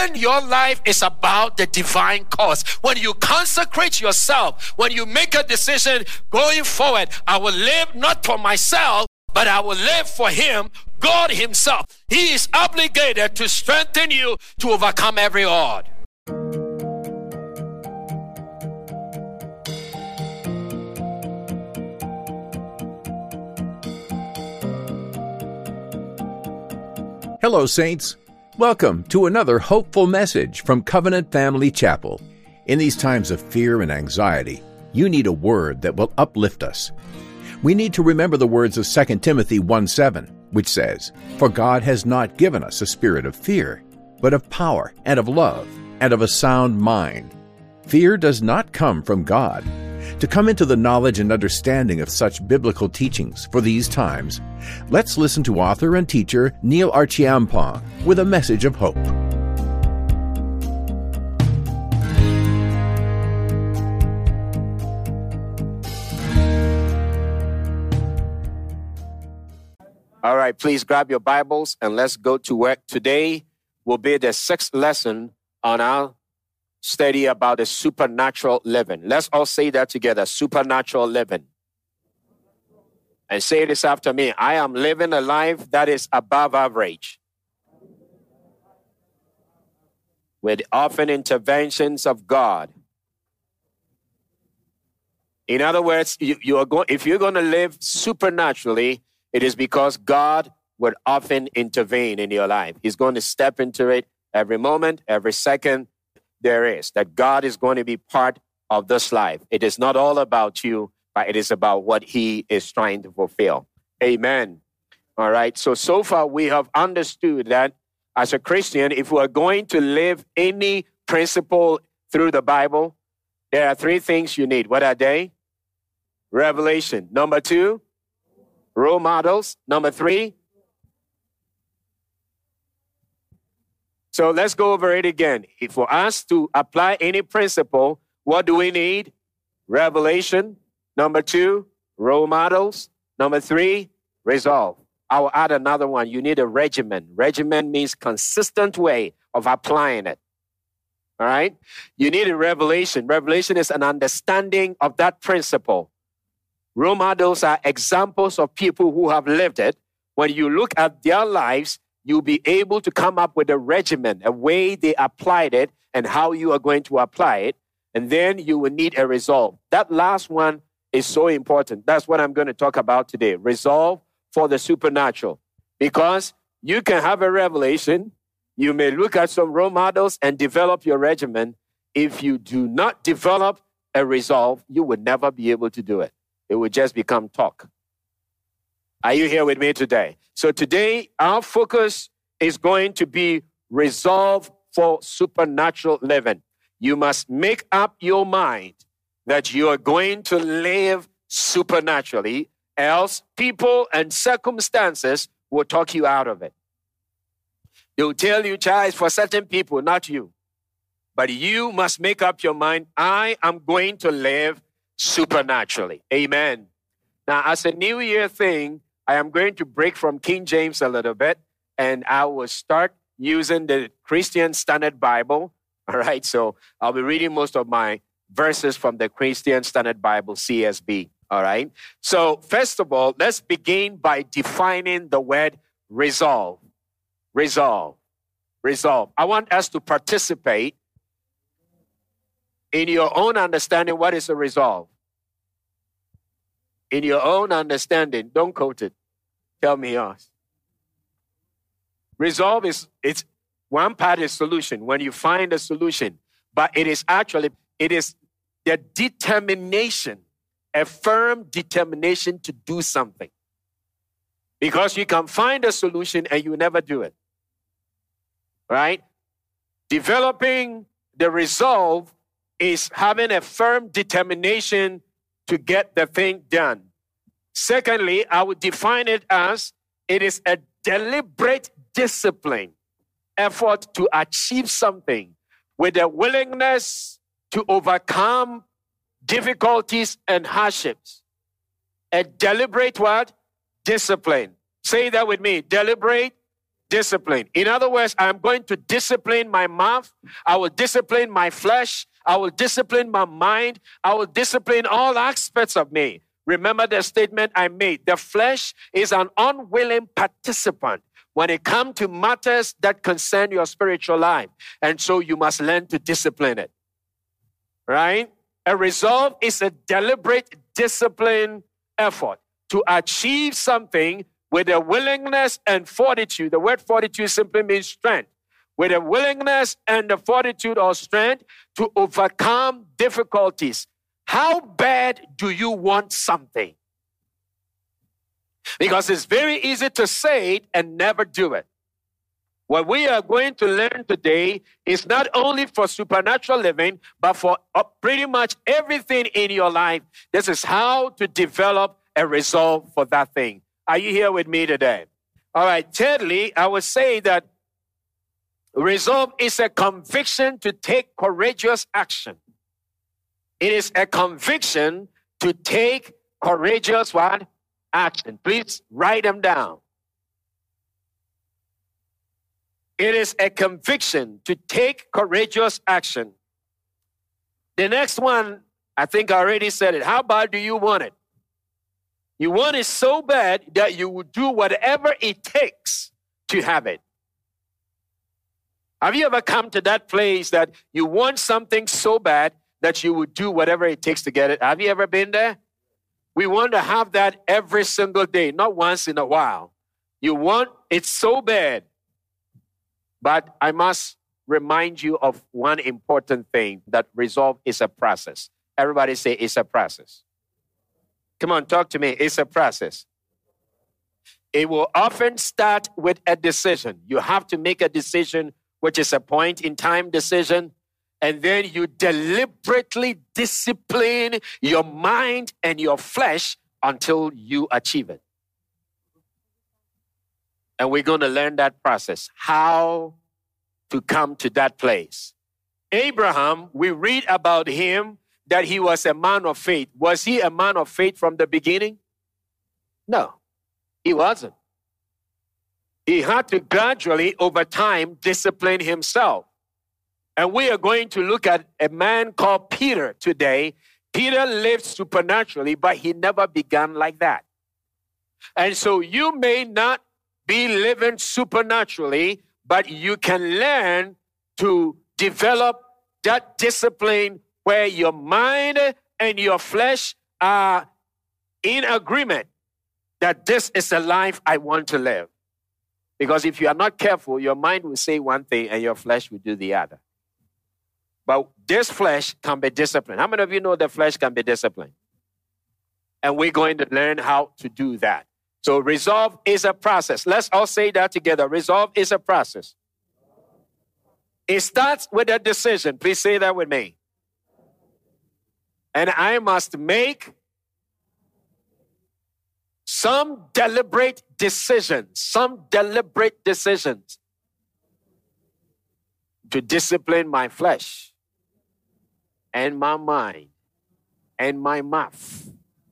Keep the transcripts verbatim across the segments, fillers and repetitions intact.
when your life is about the divine cause, when you consecrate yourself, when you make a decision going forward, I will live not for myself, but I will live for him, God himself. He is obligated to strengthen you to overcome every odd. Hello, Saints. Welcome to another hopeful message from Covenant Family Chapel. In these times of fear and anxiety, you need a word that will uplift us. We need to remember the words of Second Timothy one seven, which says, "For God has not given us a spirit of fear, but of power and of love and of a sound mind." Fear does not come from God. To come into the knowledge and understanding of such biblical teachings for these times, let's listen to author and teacher Neil Archiampong with a message of hope. All right, please grab your Bibles and let's go to work. Today will be the sixth lesson on our study about the supernatural living. Let's all say that together, supernatural living. And say this after me. I am living a life that is above average, with often interventions of God. In other words, you, you are going, if you're going to live supernaturally, it is because God would often intervene in your life. He's going to step into it every moment, every second. There is, that God is going to be part of this life. It is not all about you, but it is about what he is trying to fulfill. Amen. All right. So, so far we have understood that as a Christian, if we are going to live any principle through the Bible, there are three things you need. What are they? Revelation. Number two, role models. Number three, so let's go over it again. If for us to apply any principle, what do we need? Revelation. Number two, role models. Number three, resolve. I will add another one. You need a regimen. Regimen means consistent way of applying it. All right? You need a revelation. Revelation is an understanding of that principle. Role models are examples of people who have lived it. When you look at their lives, you'll be able to come up with a regimen, a way they applied it, and how you are going to apply it. And then you will need a resolve. That last one is so important. That's what I'm going to talk about today. Resolve for the supernatural. Because you can have a revelation, you may look at some role models and develop your regimen. If you do not develop a resolve, you would never be able to do it. It would just become talk. Are you here with me today? So today, our focus is going to be resolve for supernatural living. You must make up your mind that you are going to live supernaturally, else people and circumstances will talk you out of it. They'll tell you, child, it's for certain people, not you. But you must make up your mind, I am going to live supernaturally. Amen. Now, as a New Year thing, I am going to break from King James a little bit, and I will start using the Christian Standard Bible. All right, so I'll be reading most of my verses from the Christian Standard Bible, C S B. All right, so first of all, let's begin by defining the word resolve. Resolve. Resolve. I want us to participate in your own understanding. What is a resolve? In your own understanding, don't quote it. Tell me yours. Resolve is, it's one part is solution, when you find a solution, but it is actually, it is the determination, a firm determination to do something. Because you can find a solution and you never do it. Right? Developing the resolve is having a firm determination to get the thing done. Secondly, I would define it as it is a deliberate discipline, effort to achieve something with a willingness to overcome difficulties and hardships. A deliberate what? Discipline. Say that with me. Deliberate discipline. In other words, I'm going to discipline my mouth. I will discipline my flesh. I will discipline my mind. I will discipline all aspects of me. Remember the statement I made. The flesh is an unwilling participant when it comes to matters that concern your spiritual life. And so you must learn to discipline it. Right? A resolve is a deliberate discipline effort to achieve something with a willingness and fortitude. The word fortitude simply means strength. With a willingness and the fortitude or strength to overcome difficulties. How bad do you want something? Because it's very easy to say it and never do it. What we are going to learn today is not only for supernatural living, but for pretty much everything in your life. This is how to develop a resolve for that thing. Are you here with me today? All right. Thirdly, I would say that resolve is a conviction to take courageous action. It is a conviction to take courageous what? Action. Please write them down. It is a conviction to take courageous action. The next one, I think I already said it. How bad do you want it? You want it so bad that you will do whatever it takes to have it. Have you ever come to that place that you want something so bad that you would do whatever it takes to get it? Have you ever been there? We want to have that every single day, not once in a while. You want it so bad. But I must remind you of one important thing, that resolve is a process. Everybody say it's a process. Come on, talk to me. It's a process. It will often start with a decision. You have to make a decision, which is a point in time decision. And then you deliberately discipline your mind and your flesh until you achieve it. And we're going to learn that process, how to come to that place. Abraham, we read about him that he was a man of faith. Was he a man of faith from the beginning? No, he wasn't. He had to gradually, over time, discipline himself. And we are going to look at a man called Peter today. Peter lived supernaturally, but he never began like that. And so you may not be living supernaturally, but you can learn to develop that discipline where your mind and your flesh are in agreement that this is a life I want to live. Because if you are not careful, your mind will say one thing and your flesh will do the other. But this flesh can be disciplined. How many of you know the flesh can be disciplined? And we're going to learn how to do that. So resolve is a process. Let's all say that together. Resolve is a process. It starts with a decision. Please say that with me. And I must make some deliberate decisions, some deliberate decisions to discipline my flesh and my mind and my mouth.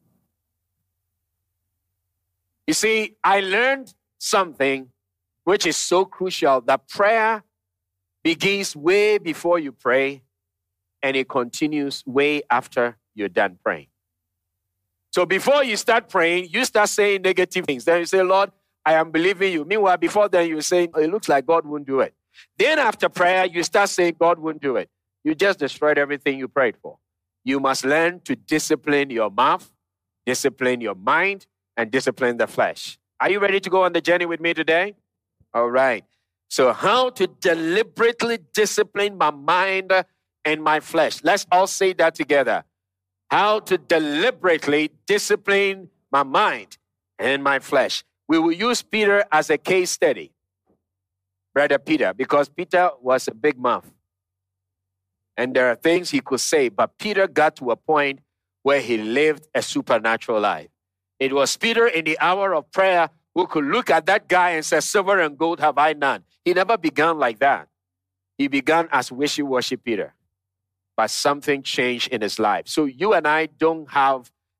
You see, I learned something which is so crucial, that prayer begins way before you pray and it continues way after you're done praying. So before you start praying, you start saying negative things. Then you say, Lord, I am believing you. Meanwhile, before then, you're saying, oh, it looks like God won't do it. Then after prayer, you start saying God won't do it. You just destroyed everything you prayed for. You must learn to discipline your mouth, discipline your mind, and discipline the flesh. Are you ready to go on the journey with me today? All right. So how to deliberately discipline my mind and my flesh. Let's all say that together. How to deliberately discipline my mind and my flesh. We will use Peter as a case study. Brother Peter, because Peter was a big mouth. And there are things he could say, but Peter got to a point where he lived a supernatural life. It was Peter in the hour of prayer who could look at that guy and say, silver and gold have I none. He never began like that. He began as wishy-washy Peter. But something changed in his life. So you and I don't have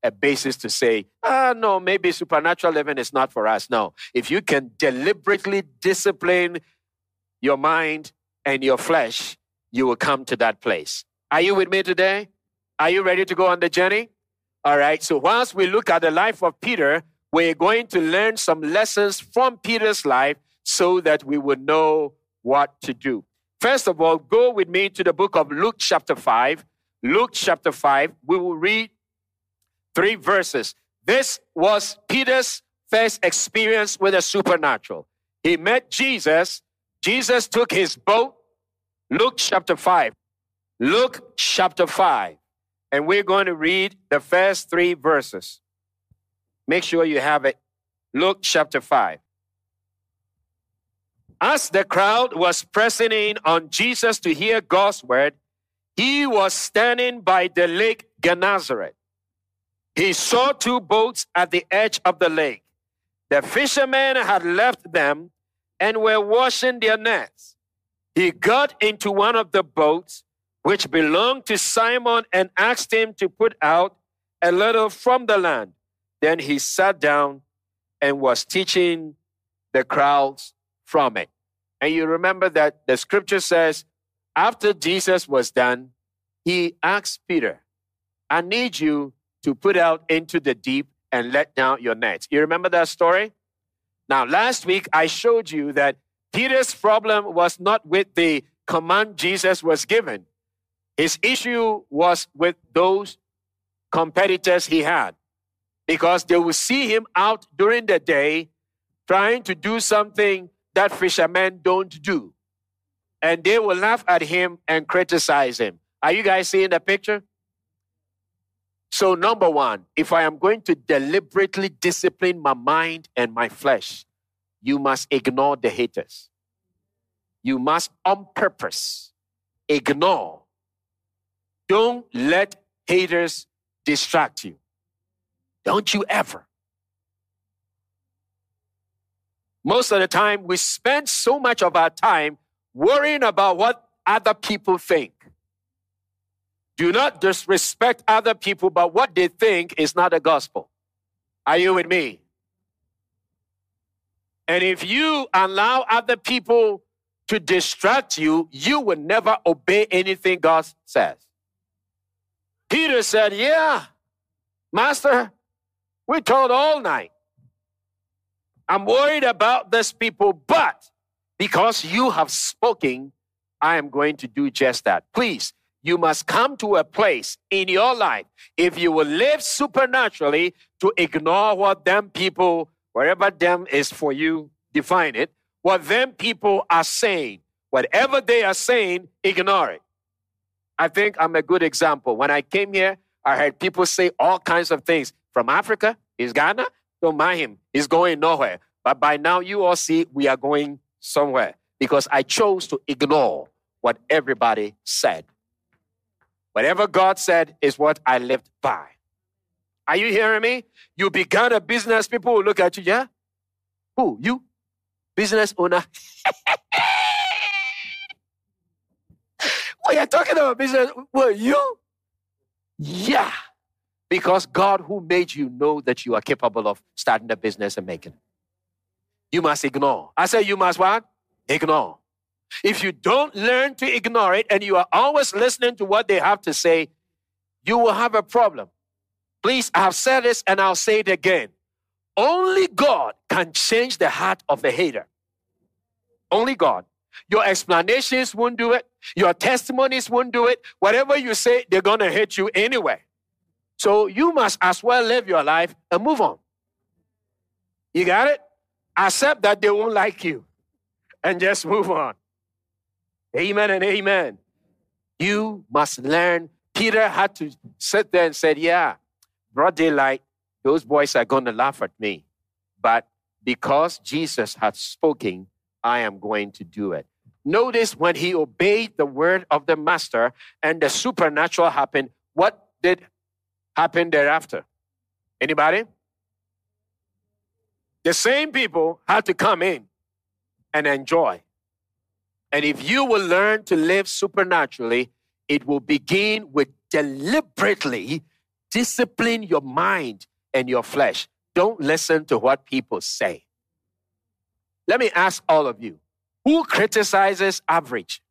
a basis to say, ah, no, maybe supernatural living is not for us. No. If you can deliberately discipline your mind and your flesh, you will come to that place. Are you with me today? Are you ready to go on the journey? All right. So whilst we look at the life of Peter, we're going to learn some lessons from Peter's life so that we would know what to do. First of all, go with me to the book of Luke chapter five. Luke chapter five, we will read three verses. This was Peter's first experience with the supernatural. He met Jesus. Jesus took his boat. Luke chapter five. Luke chapter five. And we're going to read the first three verses. Make sure you have it. Luke chapter five. As the crowd was pressing in on Jesus to hear God's word, he was standing by the lake Gennesaret. He saw two boats at the edge of the lake. The fishermen had left them and were washing their nets. He got into one of the boats, which belonged to Simon, and asked him to put out a little from the land. Then he sat down and was teaching the crowds from it. And you remember that the scripture says, after Jesus was done, he asked Peter, I need you to put out into the deep and let down your nets. You remember that story? Now, last week, I showed you that Peter's problem was not with the command Jesus was given. His issue was with those competitors he had, because they would see him out during the day trying to do something that fishermen don't do. And they will laugh at him and criticize him. Are you guys seeing the picture? So number one, if I am going to deliberately discipline my mind and my flesh, you must ignore the haters. You must on purpose ignore. Don't let haters distract you. Don't you ever. Most of the time, we spend so much of our time worrying about what other people think. Do not disrespect other people, but what they think is not the gospel. Are you with me? And if you allow other people to distract you, you will never obey anything God says. Peter said, yeah, Master, we told all night. I'm worried about these people, but because you have spoken, I am going to do just that. Please, you must come to a place in your life, if you will live supernaturally, to ignore what them people, wherever them is for you, define it, what them people are saying. Whatever they are saying, ignore it. I think I'm a good example. When I came here, I heard people say all kinds of things. From Africa, is Ghana? Don't mind him. He's going nowhere. But by now, you all see we are going somewhere, because I chose to ignore what everybody said. Whatever God said is what I lived by. Are you hearing me? You began a business, people will look at you, yeah? Who? You? Business owner? What are you talking about business? Well, you? Yeah. Because God who made you know that you are capable of starting a business and making it. You must ignore. I say you must what? Ignore. If you don't learn to ignore it and you are always listening to what they have to say, you will have a problem. Please, I have said this and I'll say it again. Only God can change the heart of a hater. Only God. Your explanations won't do it. Your testimonies won't do it. Whatever you say, they're going to hate you anyway. So you must as well live your life and move on. You got it? Accept that they won't like you and just move on. Amen and amen. You must learn. Peter had to sit there and said, yeah, broad daylight, those boys are going to laugh at me. But because Jesus had spoken, I am going to do it. Notice when he obeyed the word of the master and the supernatural happened, what did happen thereafter? Anybody? The same people had to come in and enjoy. And if you will learn to live supernaturally, it will begin with deliberately Discipline your mind and your flesh. Don't listen to what people say. Let me ask all of you, who criticizes average?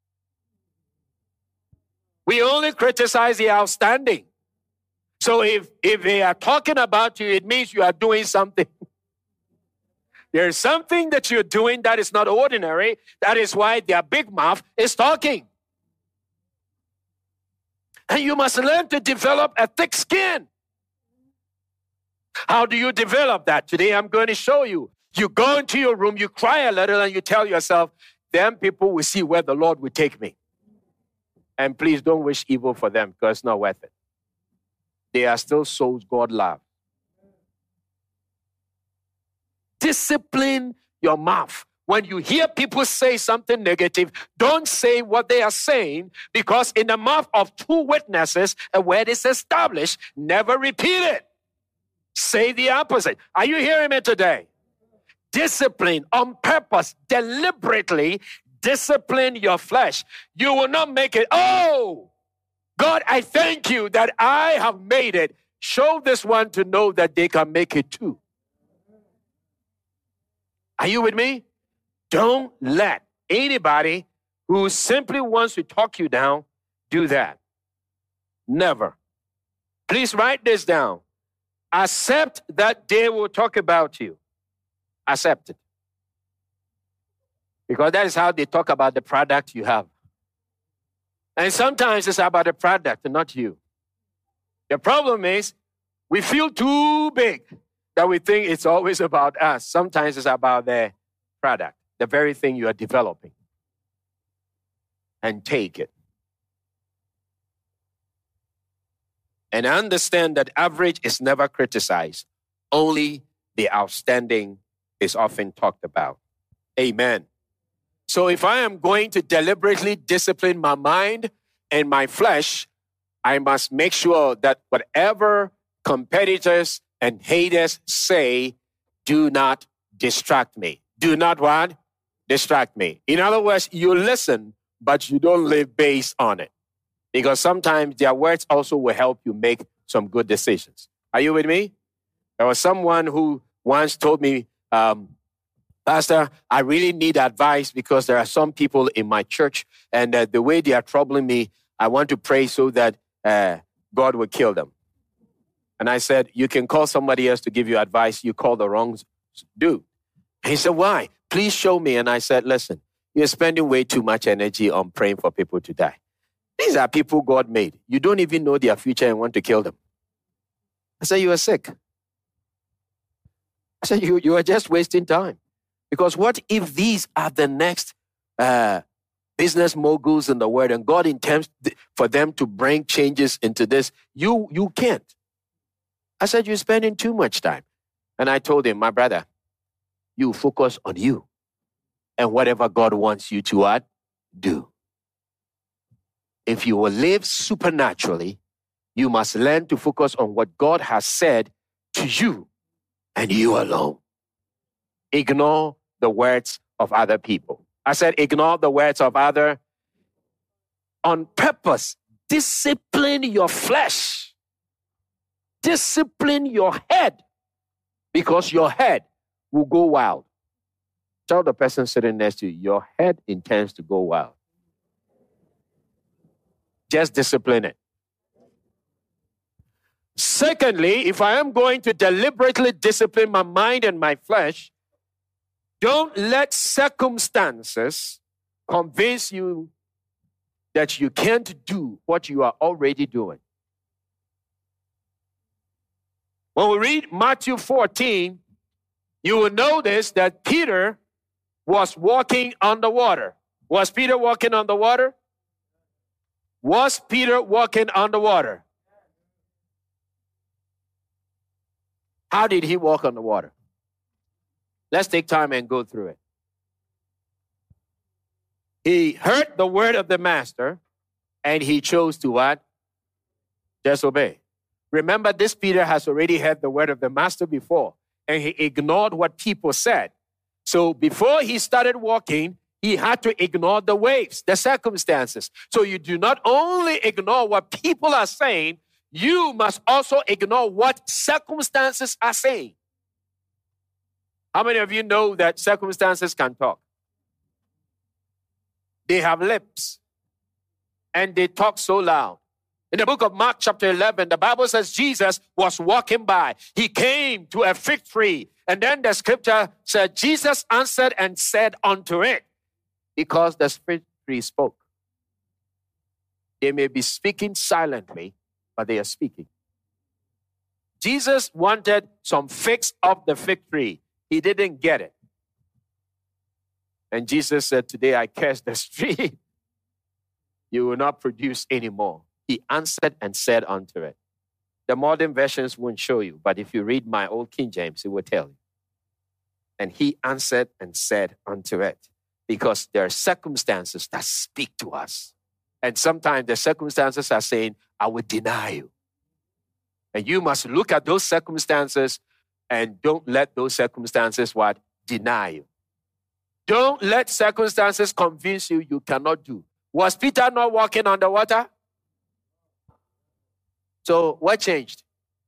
We only criticize the outstanding. So if, if they are talking about you, it means you are doing something. There's something that you're doing that is not ordinary. That is why their big mouth is talking. And you must learn to develop a thick skin. How do you develop that? Today I'm going to show you. You go into your room, you cry a little, and you tell yourself, them people will see where the Lord will take me. And please don't wish evil for them because it's not worth it. They are still souls God loves. Discipline your mouth. When you hear people say something negative, don't say what they are saying, because in the mouth of two witnesses, a word is established. Never repeat it. Say the opposite. Are you hearing me today? Discipline on purpose, deliberately discipline your flesh. You will not make it, oh, God, I thank you that I have made it. Show this one to know that they can make it too. Are you with me? Don't let anybody who simply wants to talk you down do that. Never. Please write this down. Accept that they will talk about you. Accept it. Because that is how they talk about the product you have. And sometimes it's about the product and not you. The problem is we feel too big that we think it's always about us. Sometimes it's about the product, the very thing you are developing. And take it. And understand that average is never criticized. Only the outstanding is often talked about. Amen. So if I am going to deliberately discipline my mind and my flesh, I must make sure that whatever competitors and haters say do not distract me. Do not what? Distract me. In other words, you listen, but you don't live based on it. Because sometimes their words also will help you make some good decisions. Are you with me? There was someone who once told me, um, Pastor, I really need advice because there are some people in my church and uh, the way they are troubling me, I want to pray so that uh, God will kill them. And I said, you can call somebody else to give you advice. You call the wrong dude. And he said, why? Please show me. And I said, listen, you're spending way too much energy on praying for people to die. These are people God made. You don't even know their future and want to kill them. I said, you are sick. I said, you, you are just wasting time. Because what if these are the next uh, business moguls in the world and God intends th- for them to bring changes into this? You, you can't. I said, you're spending too much time. And I told him, my brother, you focus on you and whatever God wants you to uh, do. If you will live supernaturally, you must learn to focus on what God has said to you and you alone. Ignore the words of other people. I said, ignore the words of other. On purpose, discipline your flesh. Discipline your head. Because your head will go wild. Tell the person sitting next to you, your head intends to go wild. Just discipline it. Secondly, if I am going to deliberately discipline my mind and my flesh, don't let circumstances convince you that you can't do what you are already doing. When we read Matthew fourteen, you will notice that Peter was walking on the water. Was Peter walking on the water? Was Peter walking on the water? How did he walk on the water? Let's take time and go through it. He heard the word of the master and he chose to what? Disobey. Remember, this Peter has already heard the word of the master before and he ignored what people said. So before he started walking, he had to ignore the waves, the circumstances. So you do not only ignore what people are saying, you must also ignore what circumstances are saying. How many of you know that circumstances can talk? They have lips, and they talk so loud. In the book of Mark chapter eleven, the Bible says Jesus was walking by. He came to a fig tree, and then the scripture said, Jesus answered and said unto it, because the fig tree spoke. They may be speaking silently, but they are speaking. Jesus wanted some figs of the fig tree. He didn't get it. And Jesus said, today I curse this tree. You will not produce anymore. He answered and said unto it. The modern versions won't show you, but if you read my old King James, it will tell you. And he answered and said unto it, because there are circumstances that speak to us. And sometimes the circumstances are saying, I will deny you. And you must look at those circumstances and don't let those circumstances what? Deny you. Don't let circumstances convince you you cannot do. Was Peter not walking on the water? So what changed?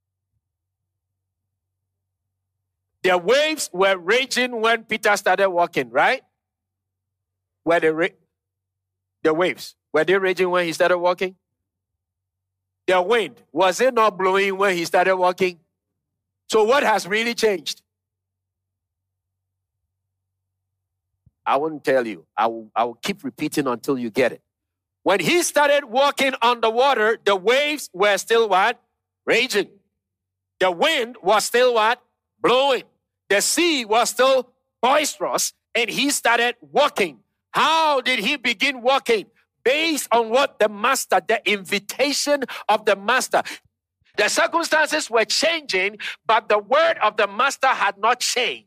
The waves were raging when Peter started walking, right? Were the, ra- the waves, were they raging when he started walking? The wind, was it not blowing when he started walking? So what has really changed? I won't tell you. I will, I will keep repeating until you get it. When he started walking on the water, the waves were still what? Raging. The wind was still what? Blowing. The sea was still boisterous, and he started walking. How did he begin walking? Based on what the master, the invitation of the master. The circumstances were changing, but the word of the master had not changed.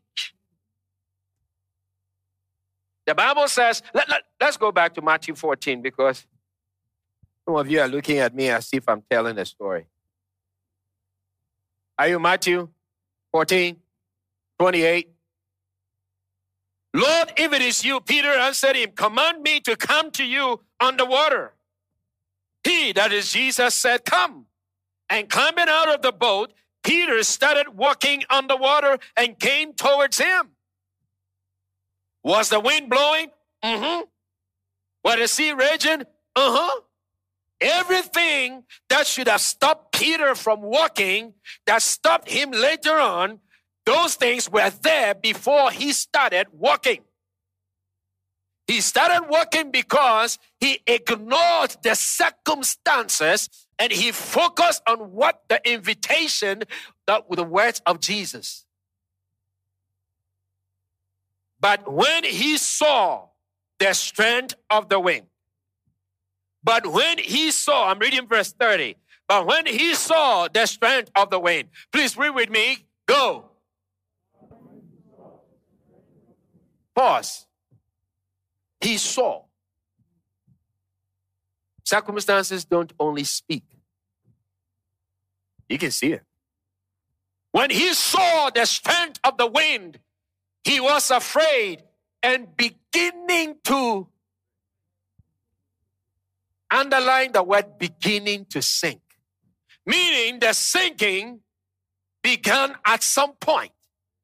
The Bible says, let, let, let's go back to Matthew fourteen, because some of you are looking at me as if I'm telling a story. Are you Matthew fourteen, twenty-eight? Lord, if it is you, Peter answered him, command me to come to you on the water. He, that is Jesus, said, come. And climbing out of the boat, Peter started walking on the water and came towards him. Was the wind blowing? Mm-hmm. Was the sea raging? Uh-huh. Everything that should have stopped Peter from walking, that stopped him later on, those things were there before he started walking. He started walking because he ignored the circumstances and he focused on what the invitation, the, the words of Jesus. But when he saw the strength of the wind, but when he saw, I'm reading verse thirty, but when he saw the strength of the wind, please read with me, go. Pause. He saw. Circumstances don't only speak. You can see it. When he saw the strength of the wind, he was afraid and beginning to underline the word beginning to sink. Meaning the sinking began at some point.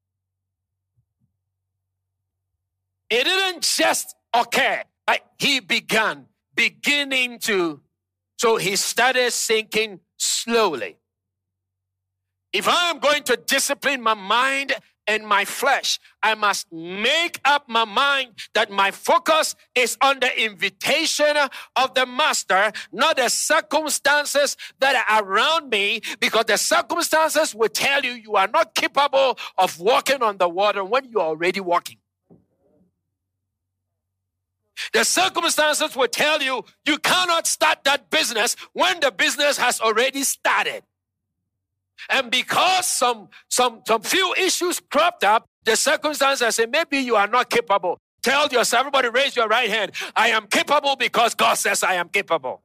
It didn't just occur. Like he began, beginning to, so he started sinking slowly. If I am going to discipline my mind and my flesh, I must make up my mind that my focus is on the invitation of the master, not the circumstances that are around me, because the circumstances will tell you you are not capable of walking on the water when you are already walking. The circumstances will tell you you cannot start that business when the business has already started. And because some, some, some few issues cropped up, the circumstances say, maybe you are not capable. Tell yourself, everybody raise your right hand. I am capable because God says I am capable.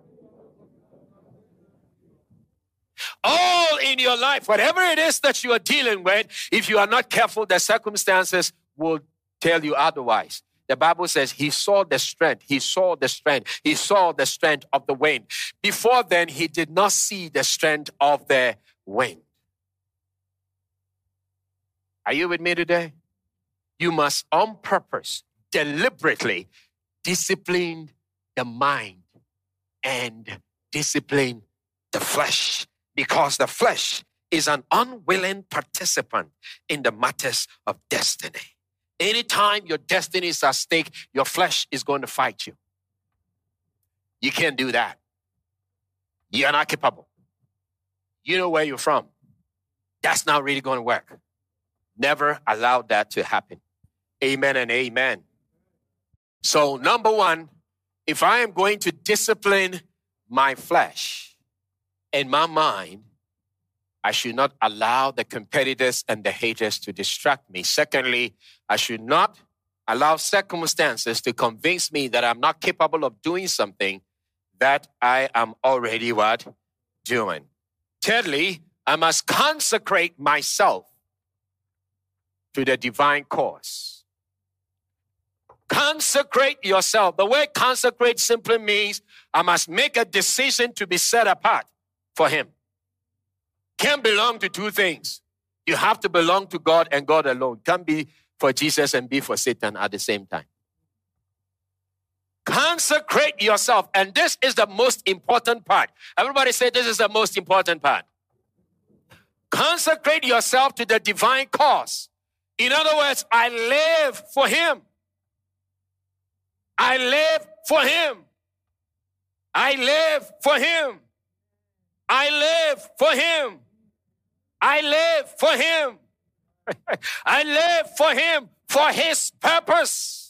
All in your life, whatever it is that you are dealing with, if you are not careful, the circumstances will tell you otherwise. the Bible says he saw the strength. He saw the strength. He saw the strength of the wind. Before then, he did not see the strength of the wind. Are you with me today? You must on purpose, deliberately discipline the mind and discipline the flesh, because the flesh is an unwilling participant in the matters of destiny. Anytime your destiny is at stake, your flesh is going to fight you. You can't do that. You're not capable. You know where you're from. That's not really going to work. Never allow that to happen. Amen and amen. So number one, if I am going to discipline my flesh and my mind, I should not allow the competitors and the haters to distract me. Secondly, I should not allow circumstances to convince me that I'm not capable of doing something that I am already what? Doing. Thirdly, I must consecrate myself to the divine cause. Consecrate yourself. The word consecrate simply means I must make a decision to be set apart for him. Can't belong to two things. You have to belong to God and God alone. Can't be for Jesus and be for Satan at the same time. Consecrate yourself. And this is the most important part. Everybody say this is the most important part. Consecrate yourself to the divine cause. In other words, I live for him. I live for him. I live for him. I live for him. I live for him. I live for him, for his purpose.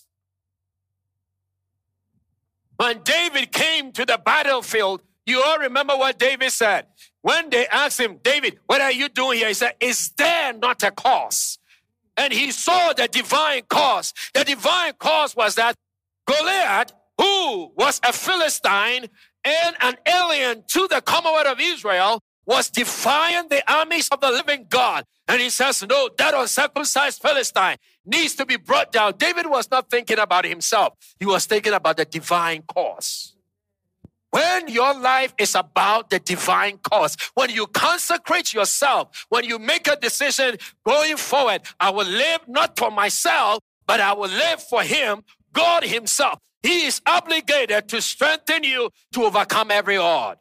When David came to the battlefield, you all remember what David said. When they asked him, David, what are you doing here? He said, is there not a cause? And he saw the divine cause. The divine cause was that Goliath, who was a Philistine and an alien to the Commonwealth of Israel, was defying the armies of the living God. And he says, no, that uncircumcised Philistine needs to be brought down. David was not thinking about himself. He was thinking about the divine cause. When your life is about the divine cause, when you consecrate yourself, when you make a decision going forward, I will live not for myself, but I will live for him, God himself. He is obligated to strengthen you to overcome every odd.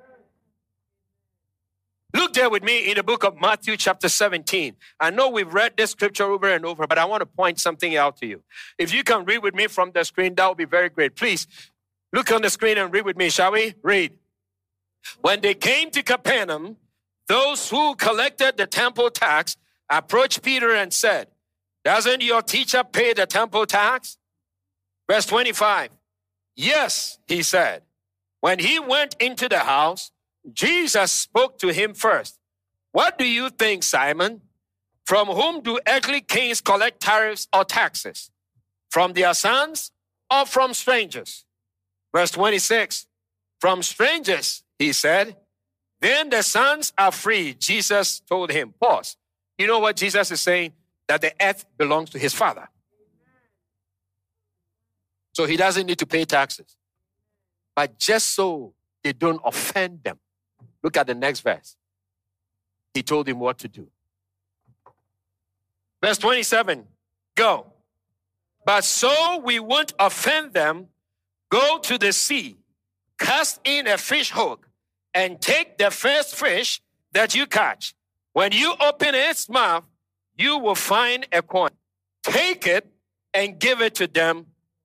Look there with me in the book of Matthew chapter seventeen. I know we've read this scripture over and over, but I want to point something out to you. If you can read with me from the screen, that would be very great. Please, look on the screen and read with me, shall we? Read. When they came to Capernaum, those who collected the temple tax approached Peter and said, doesn't your teacher pay the temple tax? Verse twenty-five. Yes, he said. When he went into the house, Jesus spoke to him first. What do you think, Simon? From whom do earthly kings collect tariffs or taxes? From their sons or from strangers? Verse twenty-six. From strangers, he said. Then the sons are free, Jesus told him. Pause. You know what Jesus is saying? That the earth belongs to his Father. So he doesn't need to pay taxes. But just so they don't offend them. Look at the next verse. He told him what to do. Verse twenty-seven, go. But so we won't offend them, go to the sea, cast in a fish hook, and take the first fish that you catch. When you open its mouth, you will find a coin. Take it and give it to them.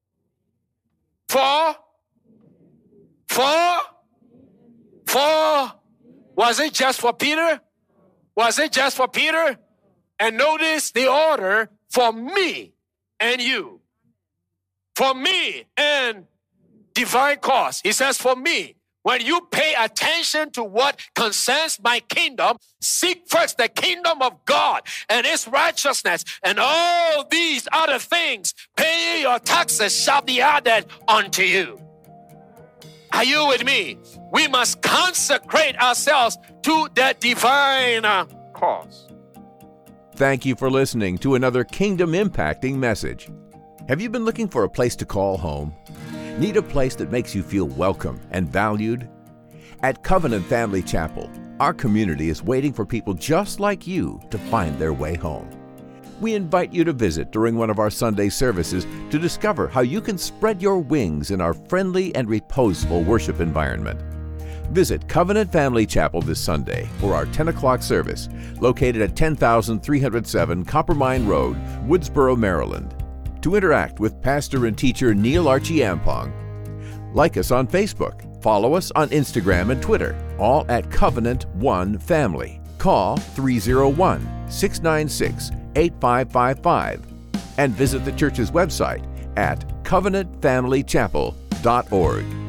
For, for, for, was it just for Peter? Was it just for Peter? And notice the order, for me and you. For me and divine cause. He says, for me. When you pay attention to what concerns my kingdom, seek first the kingdom of God and his righteousness, and all these other things, pay your taxes, shall be added unto you. Are you with me? We must consecrate ourselves to the divine cause. Thank you for listening to another Kingdom Impacting message. Have you been looking for a place to call home? Need a place that makes you feel welcome and valued? At Covenant Family Chapel, our community is waiting for people just like you to find their way home. We invite you to visit during one of our Sunday services to discover how you can spread your wings in our friendly and reposeful worship environment. Visit Covenant Family Chapel this Sunday for our ten o'clock service, located at ten thousand three hundred seven Coppermine Road, Woodsboro, Maryland. To interact with pastor and teacher Neil Archie Ampong, like us on Facebook, follow us on Instagram and Twitter, all at Covenant One Family. Call three oh one, six nine six, eight five five five and visit the church's website at covenant family chapel dot org.